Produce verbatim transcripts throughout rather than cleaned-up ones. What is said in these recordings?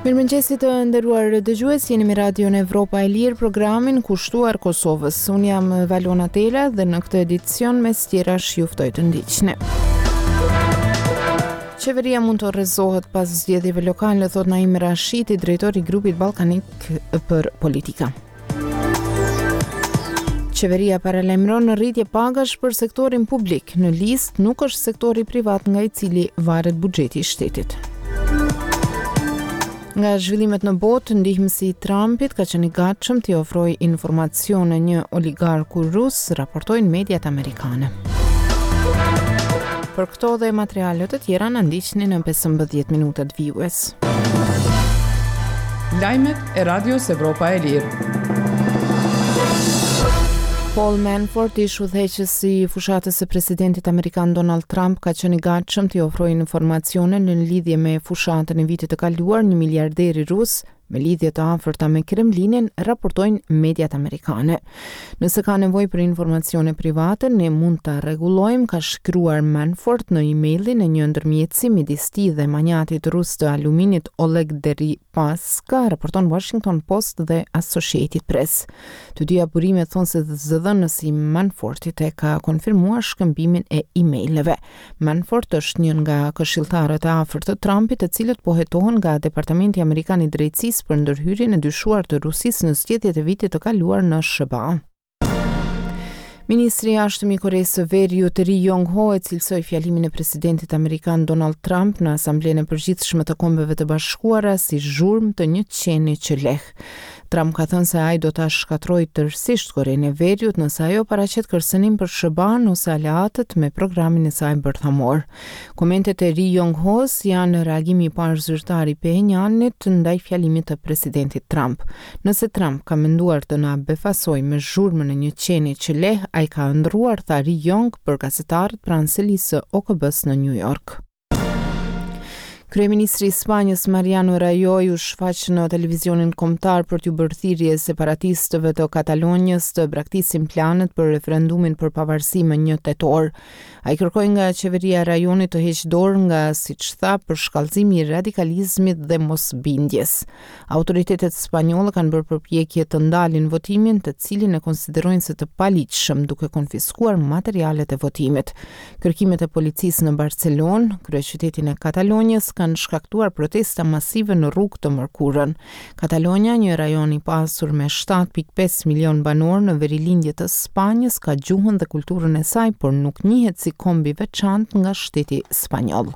Mirëmëngjesit të nderuar dëgjues, jeni me Radion Evropa e Lirë, programin kushtuar Kosovës. Unë jam Valona Tela dhe në këtë edicion mes tjerash ju ftoj të ndiqni. Qeveria mund të rrezohet pas zgjedhjeve lokale, thot Naim Rashidi, drejtori i grupit ballkanik për politika. Qeveria paralajmëron rritje pagash për sektorin publik. Në listë nuk është sektori privat nga i cili varet buxheti i shtetit. Nga zhvillimet në botë, ndihmësi i Trumpit ka qenë i gatshëm t'i ofrojë informacione një oligarku rus, raportojnë mediat amerikane. Për këto dhe materialet të tjera na ndiqni në pesëmbëdhjetë minutat vijues. Lajmet e Radios Evropa e Lirë. Paul Manafort, ish udhëheqësi i fushatës së presidentit amerikan Donald Trump, ka qenë i gatshëm t'i ofrojë informacione në lidhje me fushatën e vitit të kaluar. Një miliarderi rus me lidhje të afërta me Kremlinin, raportojnë mediat amerikane. Nëse ka nevojë për informacione private, ne mund ta rregullojmë, ka shkruar Manafort në emailin e një ndërmjetësi midis tij dhe manjatit rus të aluminit Oleg Deripaska, raporton Washington Post dhe Associated Press. Të dyja burimet thonë se zëdhënësi i Manafortit e ka konfirmuar shkëmbimin e emaileve. Manafort është një nga këshilltarët e afërt të Trumpit, të cilët pohetohen nga Departamenti Amerikan i Drejtësisë për ndërhyrjen e dyshuar të Rusisë në zgjedhjet e vitit të kaluar në S B A. Ministri i jashtëm i Koreisë së Veriut, Ri Yong-ho, e cilësoi fjalimin e presidentit amerikan Donald Trump në Asamblenë e Përgjithshme të Kombeve të Bashkuara si zhurmë të një qeni që leh. Trump ka thënë se ai do ta shkatrojë tërësisht Korenë e Veriut nëse ajo paraqet kërcënim për S B A-n ose aleatët me programin e saj bërthamor. Komentet e Ri Yong-hos janë reagimi i parë zyrtar i Pyonyanit ndaj fjalimit të presidentit Trump. Nëse Trump ka menduar të na befasojë me zhurmën e një qeni që leh, ai ka ëndrruar, tha Ri Yong për gazetarët pranë selisë së O K B-s në New York. Kryeministri i Spanjës Mariano Rajoy u shfaq në televizionin kombëtar për t'u bërë thirrje separatistëve të Katalonjës të braktisin planet për referendumin për pavarësi më një tetor. Ai kërkoi nga qeveria e rajonit të heqë dorë nga, siç tha, përshkallëzimi i radikalizmit dhe mosbindjes. Autoritetet spanjolle kanë bërë përpjekje të ndalin votimin, të cilin e konsiderojnë se të paligjshëm, duke konfiskuar materialet e votimit. Kërkimet e policisë në Barcelonë, kryeqytetin e Katalonjës, kanë shkaktuar protesta masive në rrugë të mërkurën. Katalonja, një rajon i pasur me shtatë pikë pesë milion banor në verilindje të Spanjës, ka gjuhën dhe kulturën e saj, por nuk njihet si kombi veçantë nga shteti spanjoll.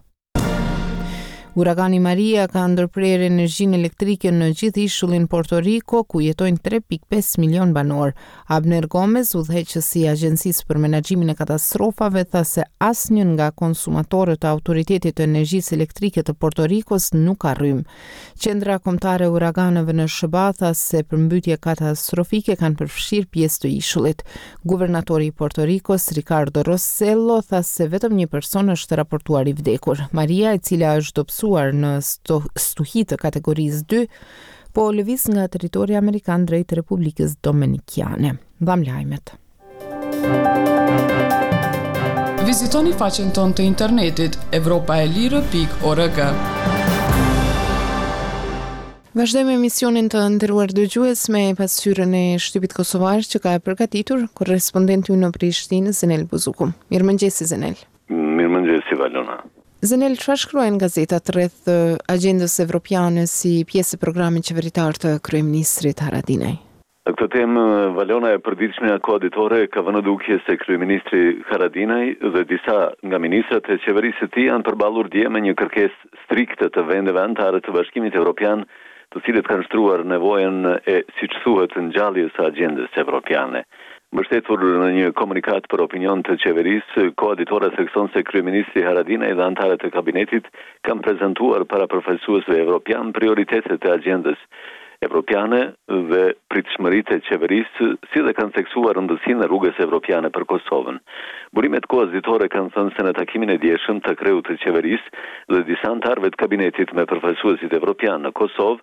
Uragani Maria ka ndërprerë energjinë elektrike në gjithë ishullin Porto Rico, ku jetojnë tre pikë pesë milion banor. Abner Gomez, udhëheqësi i Agjencisë për Menaxhimin e Katastrofave, tha se asnjë nga konsumatorët e Autoritetit të Energjisë Elektrike të Porto Ricos nuk ka rrymë. Qendra kombëtare e uraganeve në S B A tha se përmbytje katastrofike kanë përfshirë pjesë të ishullit. Guvernatori i Porto Ricos, Ricardo Rossello, tha se vetëm një person është raportuar i vdekur. Maria, e cila është dobësuar në stuhi të kategorisë dy, po lëviz nga territori amerikan drejt Republikës Dominikiane. Mbam lajmet. Vizitoni faqen tonë të internetit evropaelire pikë org. Vazhdojmë emisionin të nderuar dëgjues me pasqyrën e shtypit kosovar që ka përgatitur korrespondenti në Prishtinë, Zenel Buzuku. Mirëmëngjes Zenel. Mirëmëngjes Valona. Zenel, çfarë shkruajnë gazetat rreth agjendës evropiane si pjesë e programit qeveritar të kryeministrit Haradinaj? Këtë temë Valona e përditshme koaditore ka vënë duke se kryeministri Haradinaj dhe disa nga ministrat e qeverisë së tij janë përballur dje me një kërkesë strikte të vendeve anëtare të Bashkimit Evropian, të cilët kanë shtruar nevojën e, siç thuhet, ngjalljes së agjendës evropiane. Mbështetur në një komunikat për opinion të qeverisë, koaditora thekson se kryeministri Haradinaj dhe anëtarët e kabinetit kanë prezantuar para përfaqësuesve evropian prioritetet e agjendës evropiane dhe pritshmëritë e qeverisë, si dhe kanë theksuar rëndësinë e rrugës evropiane për Kosovën. Burimet koazitore kanë thënë se në takimin e dieshëm të kreut të qeverisë dhe disa anëtarëve të kabinetit me përfaqësuesit evropian në Kosovë,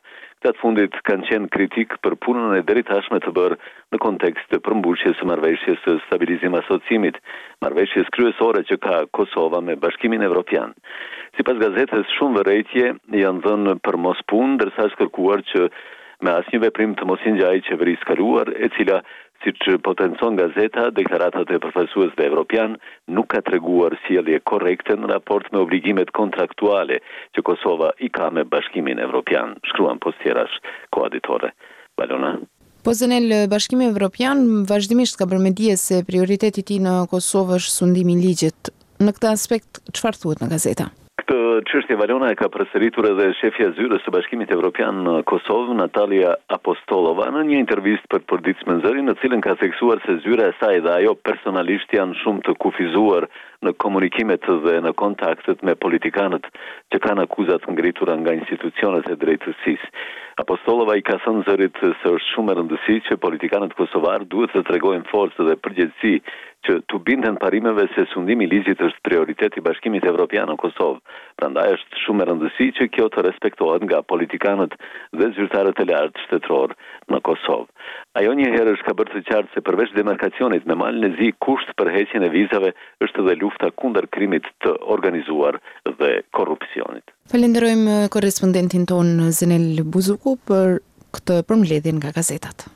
Datë fundit kanë qenë kritik për punën e deri tashme të bërë në kontekst të përmbushjes së marrëveshjes së stabilizim asociimit, marrëveshjes kryesore që ka Kosova me Bashkimin Evropian. Sipas gazetës, shumë vërejtje janë dhënë për mos punë, ndërsa është kërkuar që me asnjë veprim të mos i ngjajë qeverisë kaluar, e cila, siç potencon gazeta, deklaratat e përfaqësuesve evropian nuk ka treguar sjellje korrekte në raport me obligimet kontraktuale që Kosova i ka me Bashkimin Evropian, shkruan Postjerash koaditore. Balona. Po Zenel, Bashkimi Evropian vazhdimisht ka bërë me dije se prioriteti i tij në Kosovë është sundimi i ligjit. Në këtë aspekt, çfarë thuhet në gazeta? Këtë çështje Valona e ka përsëritur edhe shefja e zyrës së Bashkimit Evropian në Kosovë, Natalia Apostolova, në një intervistë për Përditës me Zëri, në cilën ka theksuar se zyra e saj dhe ajo personalisht janë shumë të kufizuar në komunikimet dhe në kontaktet me politikanët që kanë akuzat ngritura nga institucionet e drejtësisë. Apostolova i ka thënë Zërit se është shumë e rëndësishme që politikanët kosovar duhet të tregojnë forcë dhe përgjegjësi që të binden parimeve se sundimi i ligjit është prioritet i Bashkimit Evropian në Kosovë. Prandaj është shumë e rëndësishme që kjo të respektohet nga politikanët dhe zyrtarët e lartë shtetëror në Kosovë. Ajo njëherë është ka bërë të qartë se përveç demarkacionit me malin e zi, kusht për heqjen e vizave është edhe lufta kundër krimit të organizuar dhe korrupsionit. Falenderojmë korrespondentin ton Zenel Buzuku për këtë përmbledhje nga gazetat.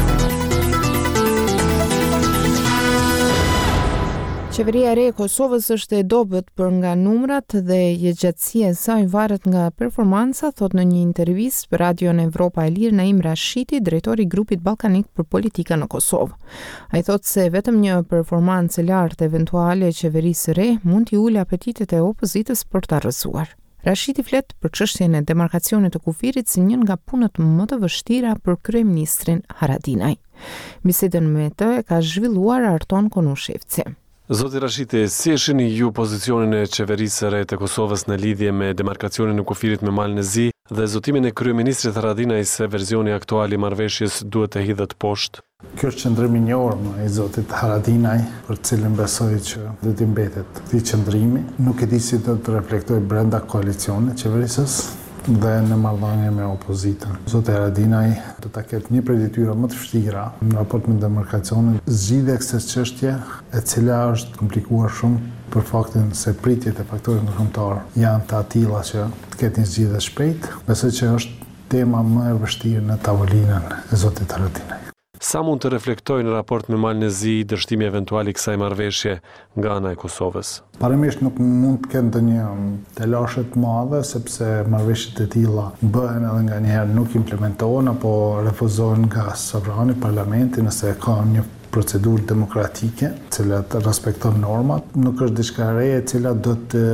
Qeveria e re e Kosovës është e dobët, për nga numrat dhe jetëgjatësia e saj varet nga performanca, thot në një intervistë për Radion Evropa e Lirë Naim Rashiti, drejtori i grupit ballkanik për politika në Kosovë. Ai thot se vetëm një performancë e lartë eventuale e qeverisë së re mund t'i ulë apetitet e opozitës për ta rrëzuar. Rashiti flet për çështjen e demarkacionit të kufirit si një nga punët më të vështira për kryeministrin Haradinaj. Bisedën me të e ka zhvilluar Arton Konushevci. Zoti Rashiti, si e shihni ju pozicionin e qeverisë së re të Kosovës në lidhje me demarkacionin e kufirit me malin e zi dhe zotimin e kryeministrit Haradinaj se versioni aktual i marrëveshjes duhet të hidhet poshtë? Kjo është qëndrimi i orëm i zotit Haradinaj, për cilin besoj që do të mbetet ky qëndrimi. Nuk e di si do të reflektoj brenda koalicionit qeverisës dhe në marrëdhënie me opozitën. Zoti Haradinaj do ta ketë një prej detyrave më të vështira në raport me demarkacionin, zgjidhja e kësaj çështje, e cila është komplikuar shumë për faktin se pritjet e faktorëve ndërkombëtar janë të tilla që të ketë një zgjidhje shpejt. Besoj që është tema më e vështirë në tavolinën e zotit Haradinaj. Sa mund të reflektojë në raport me malin e zi dështimi eventual i kësaj marrëveshje nga ana e Kosovës? Parimisht nuk mund të kenë ndonjë telashe të madhe, sepse marrëveshjet e tilla bëhen edhe nganjëherë nuk implementohen apo refuzohen nga sovrani, parlamenti, nëse ka një procedurë demokratike, e cila të respekton normat. Nuk është diçka e re e cila do të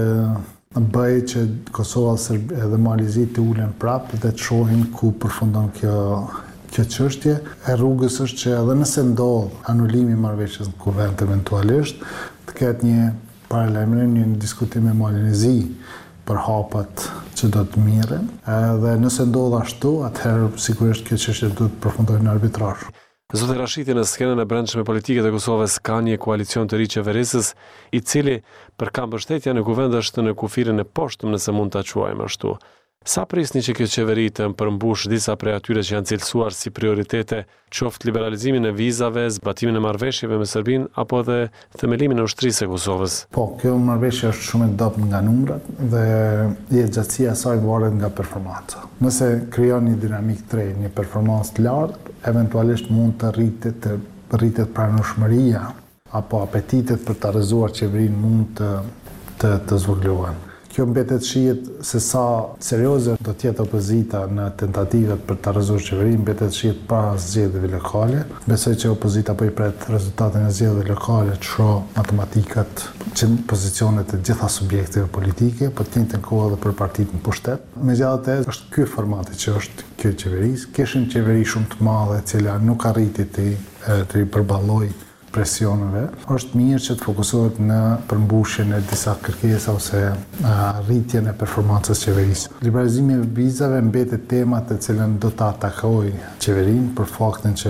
bëj që Kosova edhe Mali i Zi të ulen prapë dhe të shohin ku përfundon kjo Kjo çështje. E rrugës është që edhe nëse ndodh anulimi i marrëveshjes në kuvend eventualisht, të ketë një paralajmërim, një diskutim me Malin e Zi për hapat që do të mirren, dhe nëse ndodh ashtu, atëherë sigurisht kjo çështje duhet të përfundojë në arbitrazh. Zoti Rashiti, në skenën e brendshme politike të Kosovës ka një koalicion të ri qeverisës, i cili për ka mbështetja në kuvend është në kufirin e poshtëm, nëse mund ta quajmë ashtu. Sa prisni që kjo qeveri të përmbush disa prej atyre që janë cilësuar si prioritete, qoftë liberalizimin e vizave, zbatimin e marrëveshjeve me Serbinë apo edhe themelimin e ushtrisë së Kosovës? Po, kjo marrëveshje është shumë e dobët nga numrat dhe jetëgjatësia e saj varet nga performanca. Nëse krijon një dinamik të re, një performancë të lartë, eventualisht mund të rritet të rritet pranueshmëria apo apetitet për ta rrëzuar qeverinë mund të të, të zvogëlohen. Kjo mbetet shihet se sa serioze do të jetë opozita në tentativat për të rrëzuar qeverinë, mbetet shihet para zgjedhjeve lokale. Besoj që opozita po i pret rezultatin e zgjedhjeve lokale të shoh matematikat që pozicionet e gjitha subjekteve politike, po të njëjtën kohë edhe për partitë në pushtet. Megjithatë, është ky formati që është kjo qeverisë. Kishim qeveri shumë të madhe, e cila nuk arriti të të përballojë presioneve. Është mirë që të fokusohet në përmbushjen e disa kërkesa ose rritjen e performancës qeverisë. Liberalizimi i vizave mbetet tema të cilën do ta atakojë qeverinë për faktin që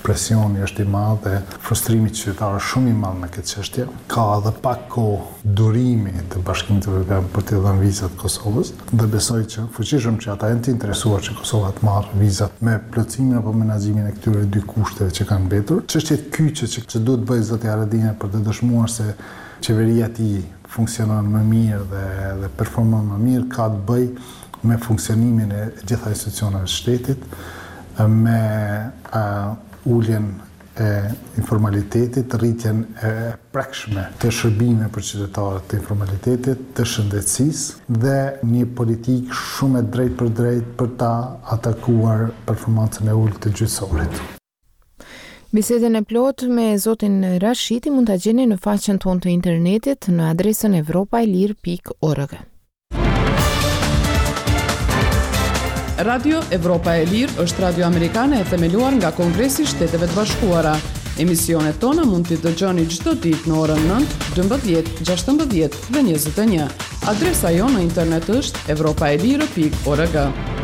presioni është i madh dhe frustrimi qytetarë shumë i madh me këtë çështje. Ka edhe pak kohë durimi të Bashkimit Evropian për të dhënë vizat Kosovës dhe besoj që fuqishëm që ata janë të interesuar që Kosova të marrë vizat me plotësimin apo menaxhimin e këtyre dy kushteve që kanë mbetur. Çështjet kyçe që, që duhet bëjë zoti Haradinaj për të dëshmuar se qeveria e tij funksionon më mirë dhe dhe performon më mirë ka të bëjë me funksionimin e gjitha institucioneve të shtetit, me uh, uljen e informalitetit, rritjen e prekshme të shërbime për qytetarët të informalitetit, të shëndetësisë dhe një politikë shumë e drejtë për drejtë për ta atakuar performancën e ulët të gjyqësorit. Bisedën e plotë me zotin Rashiti mund ta gjeni në faqen tonë të internetit në adresën evropailir pikë org. Radio Evropa e Lirë është radio amerikane e themeluar nga Kongresi i Shteteve të Bashkuara. Emisionet tona mund t'i dëgjoni çdo ditë në orën nëntë, dymbëdhjetë, gjashtëmbëdhjetë dhe njëzet e një. Adresa jonë në internet është evropaelirë pikë org.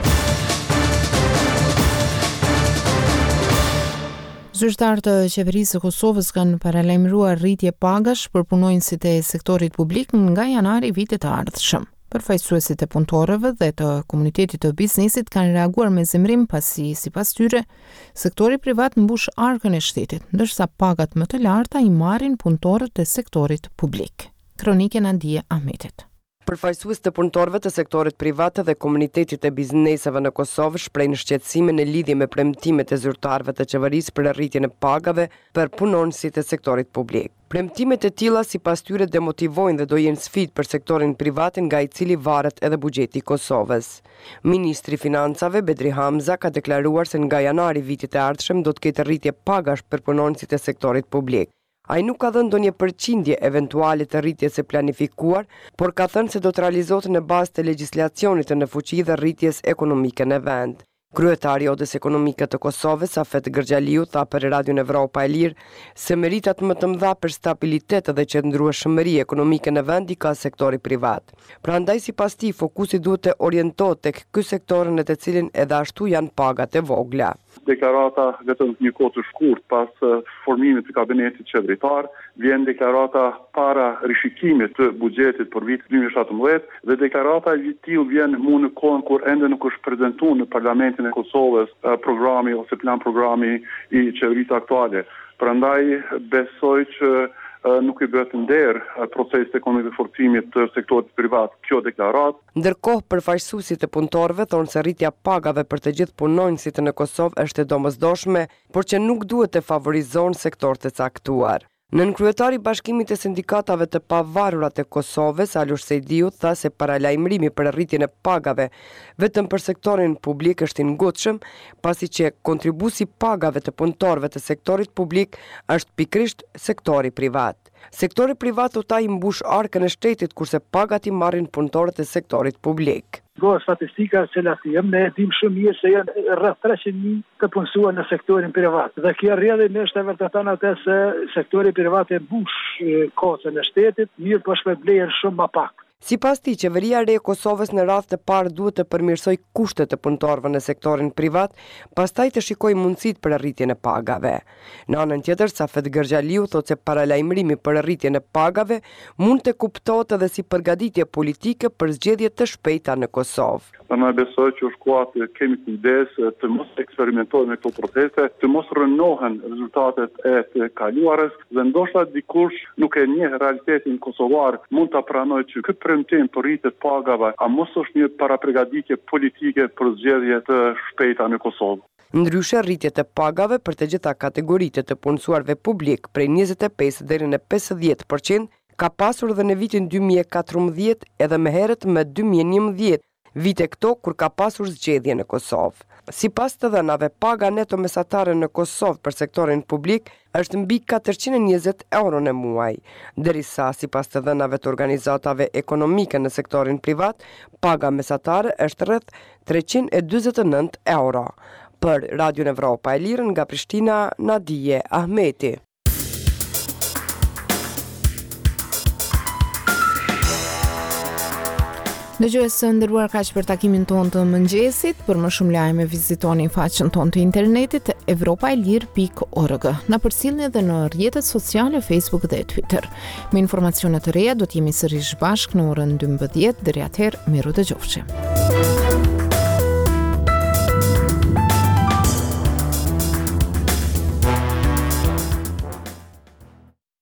Zyrtarët të qeverisë së Kosovës kanë paralajmëruar rritje pagash për punonjësit e sektorit publik nga janari vitit të ardhshëm. Përfaqësuesit e punëtorëve dhe të komunitetit të biznesit kanë reaguar me zemrim pasi, sipas tyre, sektori privat mbush arkën e shtetit, ndërsa pagat më të larta i marrin punëtorët e sektorit publik. Kronike Nadia Ahmetit. Përfaqësues të punëtorëve të sektorit privat dhe komunitetit e bizneseve në Kosovë shprehin shqetësime në lidhje me premtimet e zyrtarëve të qeverisë për rritjen e pagave për punonësit e sektorit publik. Premtimet e tilla sipas tyre demotivojnë dhe do jenë sfidë për sektorin privat nga i cili varet edhe buxheti i Kosovës. Ministri i Financave Bedri Hamza ka deklaruar se nga janari vitit e ardhshëm do të ketë rritje pagash për punonësit e sektorit publik. Ai nuk ka dhënë ndonjë përqindje eventuale të rritjes së planifikuar, por ka thënë se do të realizohet në bazë të legjislacionit të në fuqi dhe rritjes ekonomike në vend. Kryetari i Odës Ekonomike të Kosovës, Afet Gërgjaliu, tha për Radion Evropa e Lirë se meritat më të mëdha për stabilitet dhe qëndrueshmëri ekonomike në vend i ka sektori privat. Prandaj sipas tij fokusi duhet të orientohet tek ky sektor në të cilin edhe ashtu janë pagat e vogla. Deklarata vetëm një kohë të shkurt pas formimit të kabinetit qeveritar, vjen deklarata para rishikimit të buxhetit për vitin dy mijë e shtatëmbëdhjetë dhe deklarata e tillë vjen mu në kohën kur ende nuk është prezantuar në Parlamentin e Kosovës programi ose plan programi i qeverisë aktuale. Prandaj besoj që nuk i bëhet nder procesit ekonomik të forcimit të sektorit privat kjo deklaratë. Ndërkohë, përfaqësuesit e punëtorëve thonë se rritja pagave për të gjithë punonjësit në Kosovë është e domosdoshme, por që nuk duhet të favorizon sektorët e caktuar. Nënkryetari i Bashkimit të Sindikatave të Pavarura të Kosovës, Alush Sejdiu, tha se paralajmërimi për rritjen e pagave vetëm për sektorin publik është i ngutshëm, pasi që kontribusi pagave të punëtorëve të sektorit publik është pikërisht sektori privat. Sektori privat u ta i mbush arkën e shtetit, kurse pagat i marrin punëtorët e sektorit publik. Go statistika që latiem, ne dim shumë mirë se janë rreth treqind mijë të punësuar në sektorin privat. Dhe kjo rrjedhë është e vërtetën atë se sektori privat e mbush kocën e shtetit, mirë po shpërblejen shumë më pak. Sipas tij, qeveria e re e Kosovës në radhë të parë duhet të përmirësoj kushtet e punëtorëve në sektorin privat, pastaj të shikojë mundësitë për rritjen e pagave. Në anën tjetër, Safet Gërgjaliu thotë se paralajmërimi për rritjen e pagave mund të kuptohet edhe si përgatitje politike për zgjedhje të shpejta në Kosovë. Në besoj që është koha të kemi kujdes të mos eksperimentojmë me këto procese, të mos rënohen rezultatet e të kaluarës dhe ndoshta dikush nuk e njeh realitetin kosovar, mund ta pranojë që ky premtim për rritje të pagave a mos është një paraprgatitje politike për zgjedhje të shpejta në Kosovë. Ndryshe, rritjet e pagave për të gjitha kategoritë të punësuarve publik prej njëzet e pesë deri në pesëdhjetë përqind ka pasur dhe në vitin dy mijë e katërmbëdhjetë edhe më herët me dy mijë e njëmbëdhjetë, vite këto kur ka pasur zgjedhje në Kosovë. Sipas të dhënave, paga neto mesatare në Kosovë për sektorin publik është mbi katërqind e njëzet euro në muaj, derisa sipas të dhënave të organizatave ekonomike në sektorin privat, paga mesatare është rreth treqind e dyzet e nëntë euro. Për Radion Evropa e Lirë nga Prishtina, Nadije Ahmeti. Dëgjues së nderuar, kaq për takimin tonë të mëngjesit. Për më shumë lajme vizitoni faqen tonë të internetit evropaelir pikë org. Na përcjellni edhe në rrjetet sociale Facebook dhe Twitter. Me informacione të reja do të jemi sërish bashkë në orën dymbëdhjetë. Deri atëherë, miru dëgjofshi.